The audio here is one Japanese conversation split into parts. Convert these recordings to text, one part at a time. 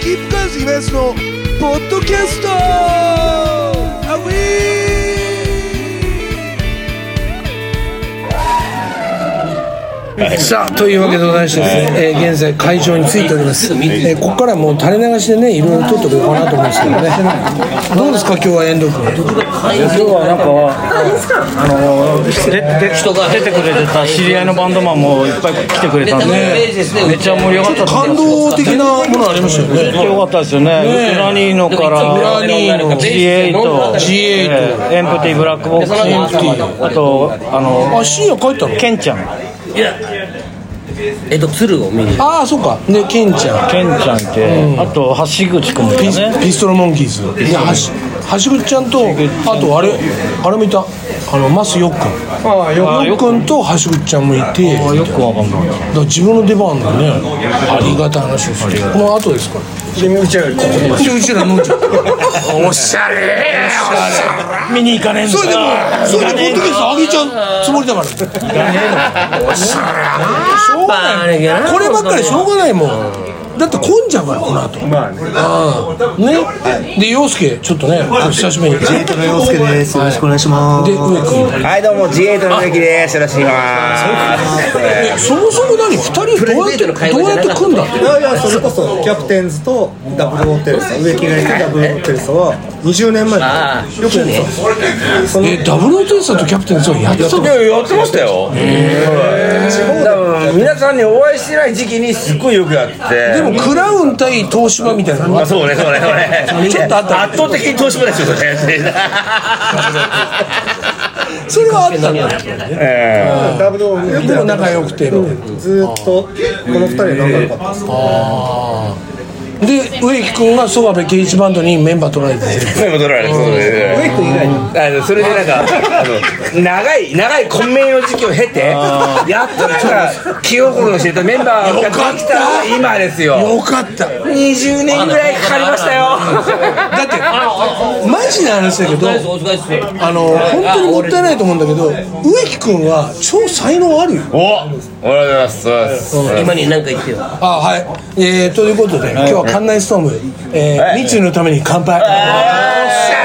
キープカーズイベントのポッドキャストアウィー。さあというわけでございましてですね、現在会場に着いております。ここからもう垂れ流しでねいろいろ撮っておこうかなと思うんですけどね。どうですか今日は遠藤君。 今日はなんか出てくれてた知り合いのバンドマンもいっぱい来てくれたんで、めっちゃ盛り上がった。 感動的なものありましたよね。 良かったですよね。ウラニーノからG8、エンプティブラックボックス、あと深夜帰ったの？ ケンちゃん。 鶴を見に。 ああそうか。でケンちゃんいて、あと橋口くんもいたね。 ピストルモンキーズで橋口ちゃんと、あとあれもいた、マスヨックン、ヨックンと橋口ちゃんもいて、 よくわかんない。 だから自分の出番だね。ありがたい話ですね。この後ですから。うちら飲んじゃう。おしゃれ見に行かねえんだ。 それでポッドキャストあげちゃうつもりだから。おしゃれな。こればっかりしょうがないもん。だって混んじゃうからこの後。まあね。で陽介ちょっとね久しぶりに。 G8 の陽介です。よろしくお願いします。 で植君。 はいどうも G8 の植木です。よろしくお願いします。 そもそも何2人どうやって組んだの？ いやそれこそキャプテンズとダブルホテルさん、植木がいてダブルホテルさんは20年前によくやってた。 ダブルホテルさんとキャプテンズをやってたの？ やってましたよ。多分皆さんにお会いしてない時期にすっごいよくやって。 でもクラウン対東芝みたいなの。 そうね。 ちょっとあった。 圧倒的に東芝ですよそれ。 それはあったんだ。 ダブルホテルでも仲良くてずっとこの2人で仲良かったです。 で植木君が曽我部圭一バンドにメンバー取られてる。 植木君以外にそれでなんか長い混迷の時期を経てやっとなんか気心の知れたメンバーができた今ですよ。 よかった。 20年ぐらいかかりましたよ。 だってマジな話だけど本当にもったいないと思うんだけど植木君は超才能あるよ。 おはようございます。 今に何か言ってよ。 はい。ということで今日は館内ストーム三井のために乾杯。おしゃ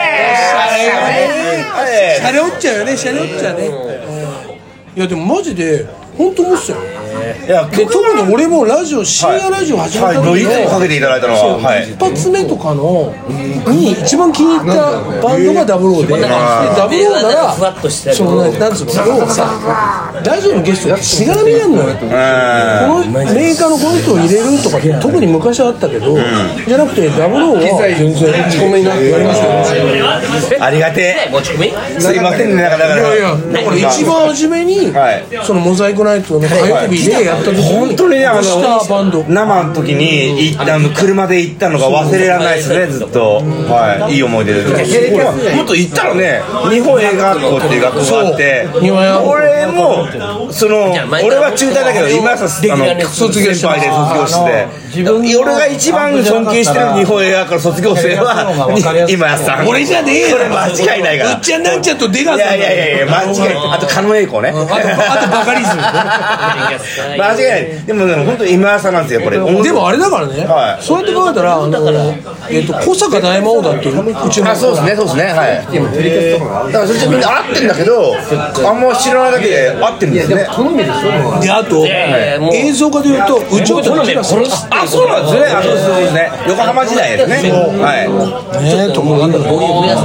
れシャレおっちゃうよね。シャレおっちゃうね。いやでもマジで本当思ってたよ。で特に俺も深夜ラジオ始めた時のいつもかけていただいたのは一発目とかのに一番気に入ったバンドがダブルオーでダブルオーならそのなんつうのさラジオのゲストってしがらみなんのよ。このメーカーのこの人を入れるとか特に昔はあったけどじゃなくてダブルオーは全然持ち込みになってやりましたよ。 ありがてえ。すいませんね。だから一番初めにそのモザイクナイトの火曜日でやった時に本当にねバンド生の時に車で行ったのが忘れられないですねずっと。いい思い出です。もっと行ったらね日本映画学校っていう学校があって俺も俺は中退だけど今さ先輩で卒業して俺が一番尊敬してる日本映画学校の卒業生は今やさん。 俺じゃねえよ。 間違いないから。 うっちゃんなんちゃんと出川さん。 いや間違いない。あと狩野英孝ね。 あとバカリズム。 間違いない。でも本当に今やさんなんですよこれ。 でもあれだからね。そうやって考えたら小坂大魔王だってうちの。 そうですね。はい。だからそれじゃみんな合ってんだけどあんま知らないだけで合ってるんですね。 であと映像化でいうとうちのとキラさん。 あそうなんですね。そうですね。横浜時代ですね。はい。 とかなんだろう。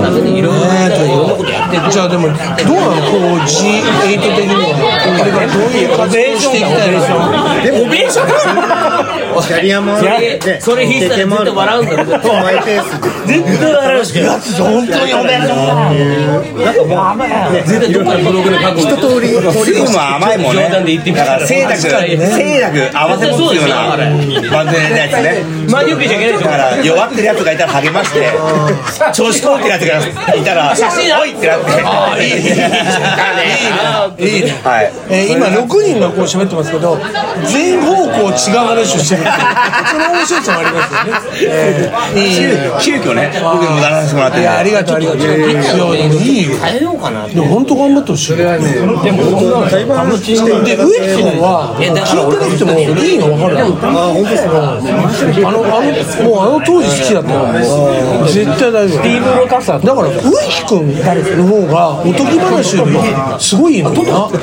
じゃあでもどうなのこう G8 的にはこれからどういう活動していきたいですか。 でオベーション。 キャリアもあってそれ引いたらずっと笑うんだよ。 マイペースで絶対笑うし。やつ本当にオベーションだ。なんかもう甘い。絶対どっかにブログで書く。 一通りすぐも甘いもんね。だから清濁合わせ持つようなバンドでやるやつね。 真に受けちゃいけないでしょ。 だから弱ってるやつがいたら励まして調子こいてるやつがいたら写真おいってなって。いいね。 今6人がこう喋ってますますけど全方向違う話をしてるっていうその面白さもありますよね。 急遽ね僕にもならせてもらって、 いやありがとういいよ。 変えようかな。 でも本当頑張ってほしい。で植木君は聞いてなくてもいいの分かる。本当ですか。もうあの当時好きだったから絶対大丈夫。だから植木君の方がおとぎ話よりすごいいいのにな。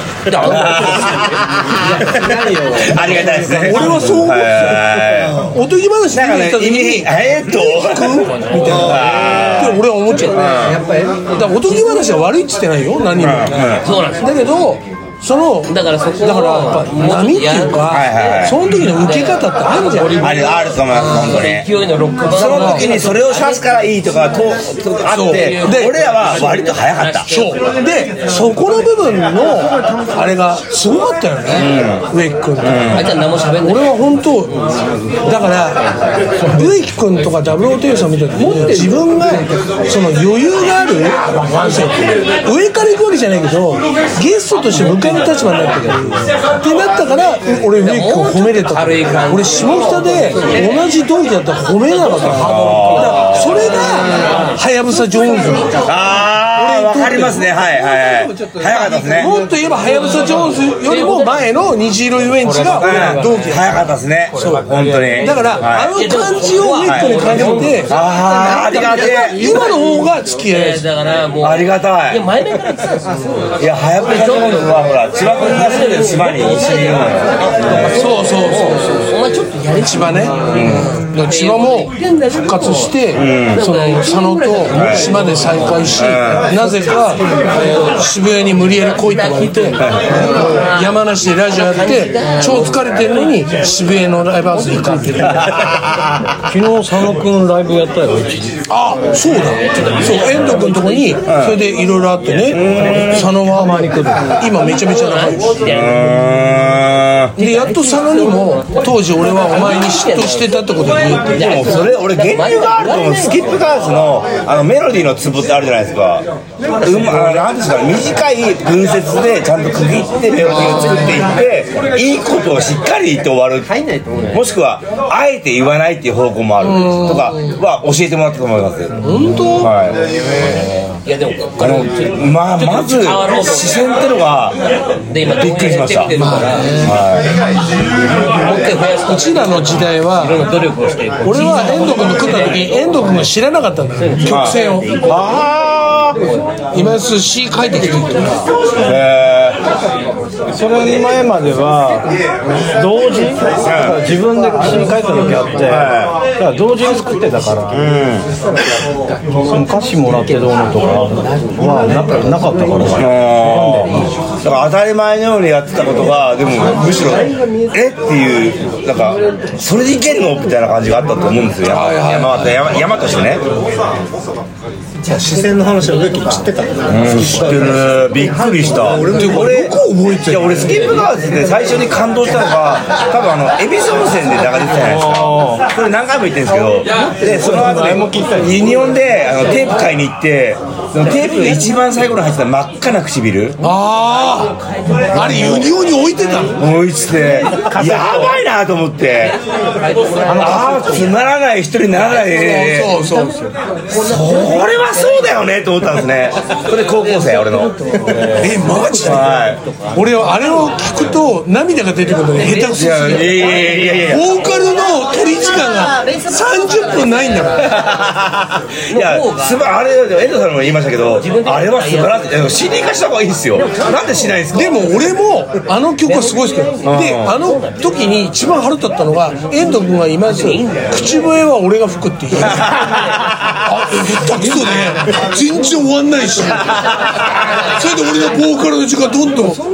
ありがたいですね。 俺はそう思っておとぎ話で見た時にみたいなって俺は思っちゃう。だからおとぎ話は悪いって言ってないよ何にも。だけどだからやっぱ波っていうか、その時の受け方ってあるじゃん。 あると思います本当に。勢いのロックバンド。その時にそれを指すからいいとかあって俺らは割と早かった。 そうでそこの部分のあれがすごかったよね。植木君と俺は本当だから植木君とかダブルオーテーション見た時に自分がその余裕があるワンセット上から行くわけじゃないけどゲストとして迎えの立場になってるってなったから俺植木君を褒めれた。俺下北で同じ同期だったら褒めなかった。だからそれがはやぶさジョーンズ。 わかりますね。はい早かったですね。 もっと言えばはやぶさジョーンズよりも前の虹色遊園地が俺ら同期。 早かったですね。本当に。 だからあの感じを植木君に感じてありがてえ。 今の方が付き合いだからもうありがたい。 前々から言ってたんですよ。 いやはやぶさジョーンズはほら千葉君が住んでる島に一緒にいるのよ。 そうお前ちょっとやり千葉ね。千葉も復活してその佐野と島で再会しなぜか渋谷に無理やり来いって言われて山梨でラジオやって超疲れてるのに渋谷のライブハウス行くって昨日佐野くんライブやったよ。 あそうだそう遠藤くんのとこにそれでいろいろあってね佐野は今めちゃめちゃ仲良しでやっと佐野にも当時俺はお前に嫉妬してたってことで言ってでもそれ俺源流があると思う。スキップガーズのメロディーのツボってあるじゃないですか。なんですか短い文節でちゃんと区切ってメロディーを作っていっていいことをしっかり言って終わるもしくはあえて言わないっていう方向もあるとかは教えてもらったと思います。 本当？ はいいやでもまず視線ってのがびっくりしました。 うちらの時代は俺は遠藤君の組んだ時に遠藤君が知らなかったんだよ曲線を。今すぐ詩書いてきてるそれ前までは同時自分で詩書いた時あってだから同時に作ってたからその歌詞もらってどうのとかはなかったからだから当たり前のようにやってたことがでもむしろっていうなんかそれでいけるのみたいな感じがあったと思うんですよ。山としてね。 じゃあ視線の話は植木知ってた。知ってる。びっくりした。俺よく覚えてる。 いや俺スキップガーズで最初に感動したのが多分恵比寿温泉で流れてたじゃないですか。それ何回も言ってるんですけどでその後でユニオンでテープ買いに行ってそのテープの一番最後に入ってた真っ赤な唇あれユニオンに置いてたの置いててやばいなと思ってつまらない人にならないでそうそれはそうだよねと思ったんですね。それ高校生俺のマジで、俺はあれを聞くと涙が出てくるのに下手くそすぎる。ボーカルの取り時間が30分ないんだからいやあれ遠藤さんも言いましたけどあれは素晴らしい。CD 化した方がいいですよ。なんでしないんですか。 でも俺もあの曲はすごいですけどであの時に一番腹立ったのが遠藤君が言います口笛は俺が吹くって言います下手くそで全然終わんないしそれで俺のボーカルの時間どんどんそれ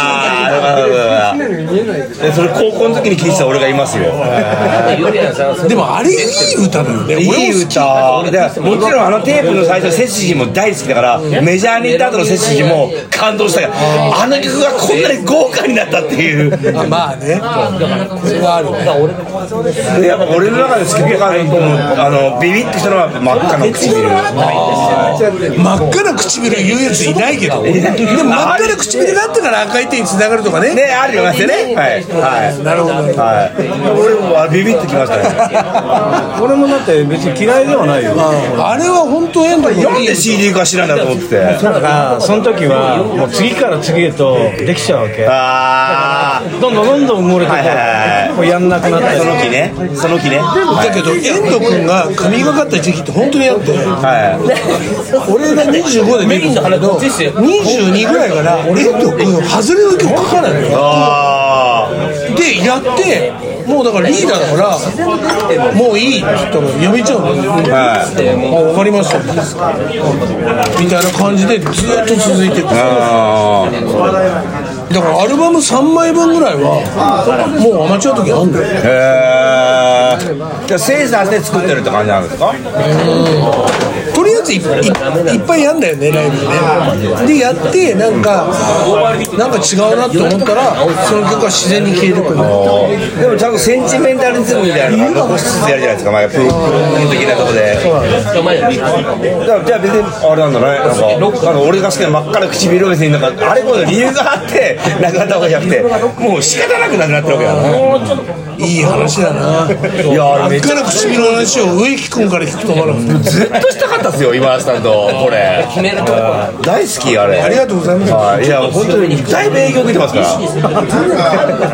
高校の時に聴いてた俺がいますよ。 でもあれいい歌だよね。 いい歌もちろんテープの最初の背筋も大好きだからメジャーに行った後の背筋も感動したからあの曲がこんなに豪華になったっていうまあねこれがあるね。 やっぱ俺の中でスキップガーズのビビッとしたのは真っ赤な唇。 真っ赤な唇言うやついないけどでも真っ赤な唇があったから 3回転につながるとかね。 ね、ありますよね。はい。 なるほど。 はい。俺もビビってきましたね。 俺もだって別に嫌いではないよ。 あれは本当遠藤君。 なんで CD 化知らんだと思ってて。 だからその時はもう次から次へとできちゃうわけ。どんどん埋もれてもうやんなくなった。 その木ね。 だけど遠藤君が神がかった時期って本当にあって、俺が25でメインの話ど22ぐらいから遠藤君外れの曲書かないのよ。でやってもうだからリーダーだからもういいって言ったらやめちゃうのよ。分かりましたみたいな感じでずっと続いていく。だからアルバム3枚分ぐらいはもうアマチュアの時あんだよ。 じゃあセーザーで作ってるって感じなんですか？ とりあえずいっぱいやんだよねライブでね。でやってなんか違うなって思ったらその曲は自然に消えてくる。 でもちゃんとセンチメンタリズムみたいなのが残しつつやるじゃないですか。プロ的なとこで。じゃあ別にあれなんだね。なんか俺が好きな真っ赤な唇を別になんかあれこそ理由があってなくなったわけじゃなくてもう仕方なくなくなってるわけだな。 いい話だな。いや真っ赤な唇の話を植木君から聞くと思わなかった。 ずっとしたかったですよ今田さんとこれ。大好きあれ。 ありがとうございます。 いや本当にだいぶ影響受けてますから。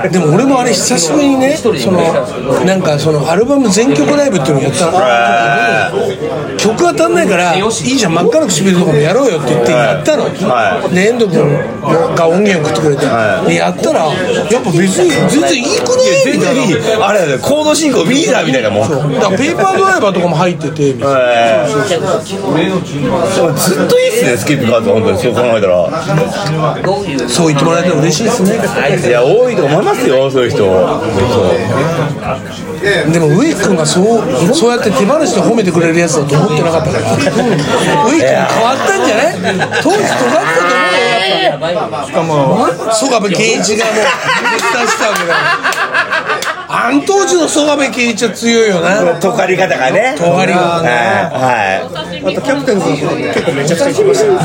でも俺もあれ久しぶりにねなんかそのアルバム全曲ライブっていうのをやったの。曲が足んないからいいじゃん真っ赤な唇とかもやろうよって言ってやったの。で遠藤君が音源を送ってくれてでやったらやっぱ別に全然いいくねみたいな。 あれだねコード進行ミーザーみたいなもん。 だからペーパードライバーとかも入っててみたいな。 ずっといいっすねスキップカード本当にそう考えたら。 そう言ってもらえたら嬉しいですね。 いや多いと思いますよそういう人。 でも植木君がそうやって手放しで褒めてくれるやつだと思ってなかったから植木君変わったんじゃない？当時尖ってたと思うよやっぱ。しかも曽我部圭一がもう絶賛したわけだ。あん当時の曽我部圭一は強いよな。 尖り方がね。 尖りが。 あとキャプテンズのこと結構めちゃくちゃ聞きました。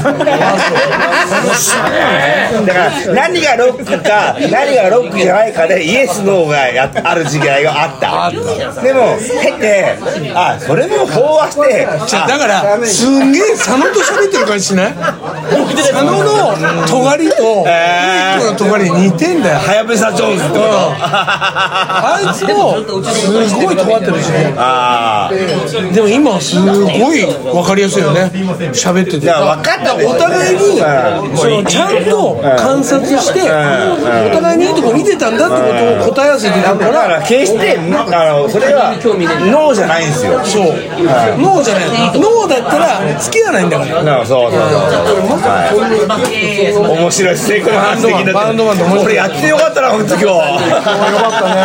だから何がロックか何がロックじゃないかでイエスノーがある時代があった。でも経てそれも飽和してだからすんげえ佐野と喋ってる感じしない？佐野の尖りと植木君の尖り似てんだよ。 はやぶさジョーンズってこと。 あいつもすごい尖ってるしね。でも今はすごい分かりやすいよね喋ってて。 分かったお互いにちゃんと観察してお互いにいいとこ見てたんだってことを答え合わせてるから。 決してそれはノーじゃないんですよ。 そうノーじゃない。ノーだったら付き合わないんだから。 そう面白いですねこの話的に。 バンドマンこれやってよかったな本当今日。よかったね。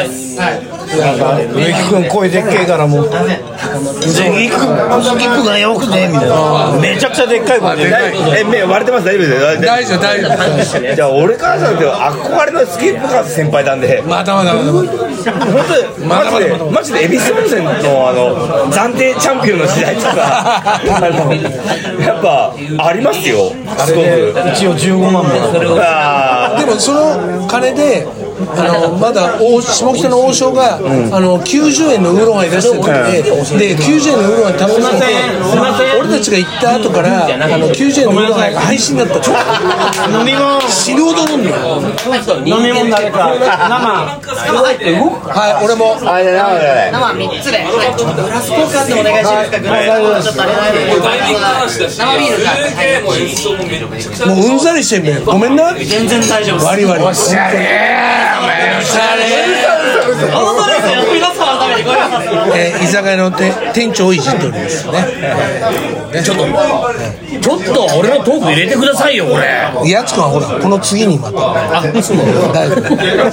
植木君声でっけえからもうスキップがよくねみたいなめちゃくちゃでっかい声で。 目割れてます大丈夫です。 大丈夫。 じゃあ俺からしたら憧れのスキップカーズ先輩なんでまだ本当マジで恵比寿温泉の暫定チャンピオンの時代とかやっぱありますよ。すごく一応15万もでもその金でまだ下北の王将が90円のウーロンハイ出してる時で90円のウーロンハイ食べさせて俺たちが行った後から90円のウーロンハイが配信だった飲み物死ぬほど飲んでる。 飲み物誰か生はい俺も生3つでちょっとグラス交換でお願いしますか。グラスちょっとあれない生ビールかもううんざりしてんねごめんな。 全然大丈夫です。 割り割りおしゃれ居酒屋の店長をいじっておりますね。 ちょっと俺のトーク入れてくださいよこれ。 やつくんはほらこの次にまた大丈夫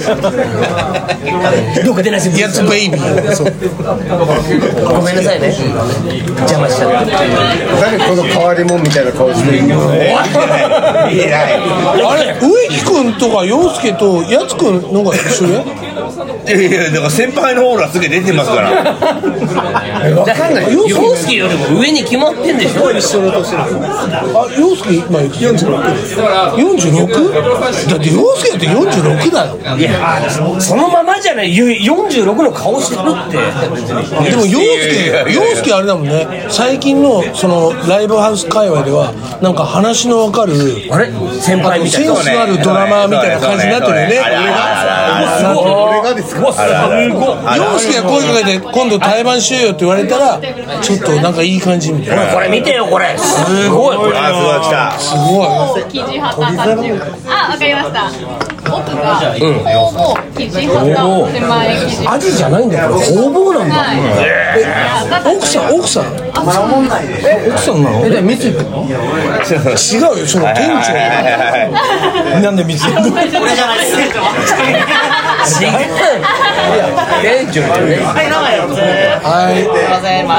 どうか出ないです。 やつベイビー。そうごめんなさいね邪魔しちゃって。 何この変わり者みたいな顔してるの。 あれ植木くんとか陽介とやつくんのが一緒や。 いやだから先輩のオーラすげえ出てますから。 分かんない。陽介よりも上に決まってんでしょ。 一緒の年なんです。 陽介今46です。46？だって陽介って46だよ。 いやそのままじゃない。46の顔してるって。 でも陽介あれだもんね。最近のそのライブハウス界隈ではなんか話の分かるあれ先輩みたいなセンスのあるドラマーみたいな感じになってるよね。 俺がですか。 陽介が声かけて今度対バンしようよって言われたらちょっとなんかいい感じみたいな。 これ見てよこれすごいこれ。 あすごい来た。 すごい。 生地旗30。あ、わかりました。奥が工房生地旗手前生地。 アジじゃないんだよ。工房なんだ。奥さん奥さんなの？じゃあ三井君の？違うよその店長。なんで三井君？ 俺じゃないです。違う。店長じゃね。 はい。 すいません。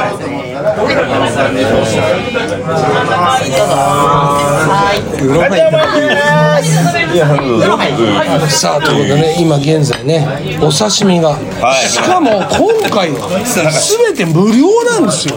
さあということでね今現在ねお刺身が、しかも今回全て無料なんですよ。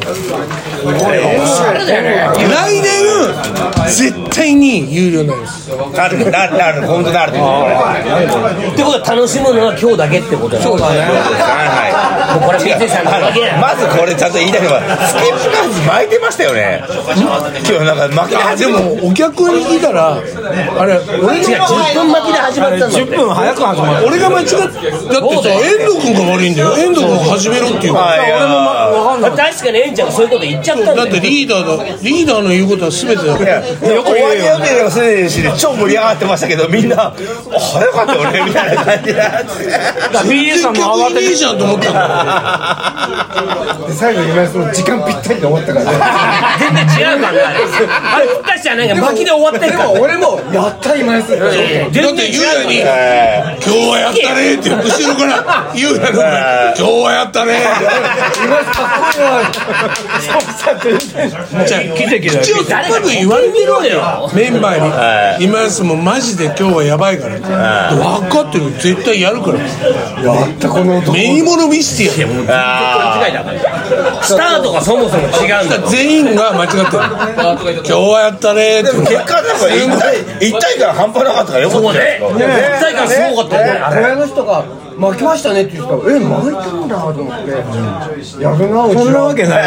来年絶対に有料になります。 なる本当なる。 ってことは楽しむのは今日だけってことだね。 そうだね。 もうこれ三井さんのだけや。 まずこれちゃんと言いたいのはスキップカーズ巻いてましたよね。今日なんか巻きで始でもお客に聞いたらあれ俺違う10分巻きで始まったんだって。 10分早く始まった。 俺が間違ってだってさ遠藤君が悪いんだよ。遠藤君が始めろっていうから。 確かにエンちゃんがそういうこと言っちゃったんだよ。 だってリーダーの言うことは全てだから。 終わり予定がすでにして超盛り上がってましたけどみんな早かったよねみたいな感じで BA さんも慌てていいじゃんと思ったで最後今その時間ぴったりで終わったからね。 全然違うからね。あれふったしじゃないから巻きで終わってるから。 俺もやった今やす。 だってゆうやに今日はやったねって後ろからゆうやの今日はやったね奇跡だよ。 一応多分言われてるよメンバーに今やすもマジで今日はやばいからって分かってる絶対やるからやったこの男目に物見せてやる。 スタートがそもそも違うんだ。 全員が間違ってる。今日はやったねって結果なんか一体感半端なかったからよかったね。 一体感すごかったよね。 小屋の人が巻きましたねって言ったら巻いたんだと思ってやるな。 そんなわけない。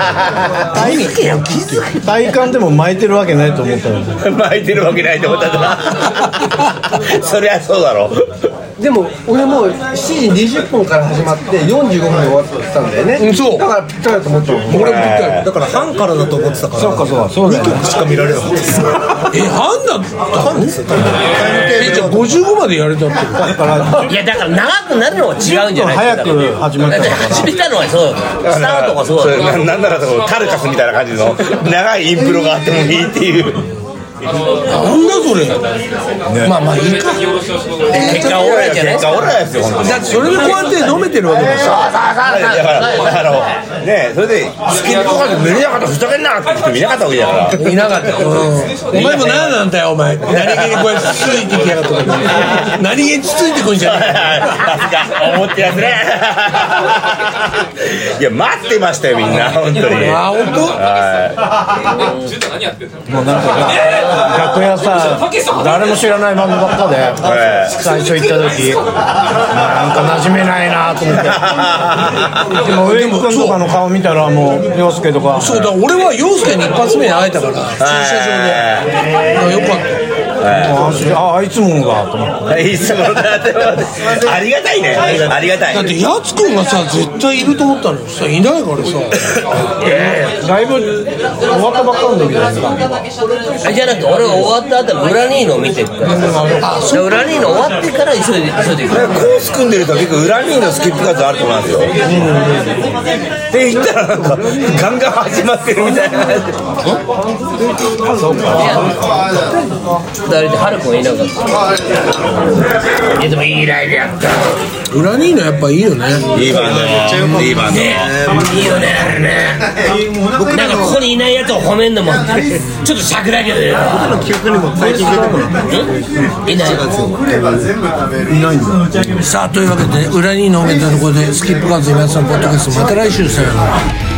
体感でも巻いてるわけないと思ったの。 巻いてるわけないと思ったんだ。そりゃそうだろ。 でも俺も7時20分から始まって45分で終わってたんだよね。 そうだからぴったりだと思ったの。俺もぴったりだから半からだと思ってたから。そうかそうだよね。2曲しか見られなかったです。 半だったの？じゃあ55までやれたっていやだから長くなるのは違うんじゃない。 早く始まったから。 始めたのはそうスタートがそうだ。 なんならカルカスみたいな感じの長いインプロがあってもいいっていう。 なんだそれ、まあいいか。 結果オーライじゃない。 結果オーライですよ本当に。 だってそれでこうやって飲めてるわけでしょ。 だからねそれでスキップカード見れなかったふざけんなって人見なかったわけだから。 いなかったよ。お前も何なんだよお前。何気にこうやってつついてきやがった。何気につついてくんじゃねえ。 思ってやつね。いや待ってましたよみんな本当に。 あ本当。 もうなんか楽屋さ誰も知らないバンドばっかで最初行った時なんか馴染めないなと思って。でも上野君とかの顔見たらもう陽介とか。 そうだ俺は陽介に一発目に会えたから駐車場でよかった。 あいつもがと思って。 いつもだってありがたいね。ありがたい。 だってやつくんがさ絶対いると思ったのよ。さいないからさ。 ライブ終わったばっかの時ですか。 じゃなくて俺が終わった後に裏ニーノを見てるから。裏ニーノ終わってから急いで行く。 コース組んでると結構裏ニーノスキップカードあると思うんですよ。って言ったらなんかガンガン始まってるみたいな。 そうか。 2人でハルくんいなかった。いやでもいいライブやった。 裏にいいのやっぱいいよね。 いいバンドめっちゃよくいいバンド。 いいよねあれね。なんかここにいないやつを褒めんのもちょっと尺だけどよ。 僕の記憶にも最近出てこない。 いない。 いないんだ。 さあというわけで裏にのめたところでスキップカーズ今田さんポッドキャストまた来週さよなら。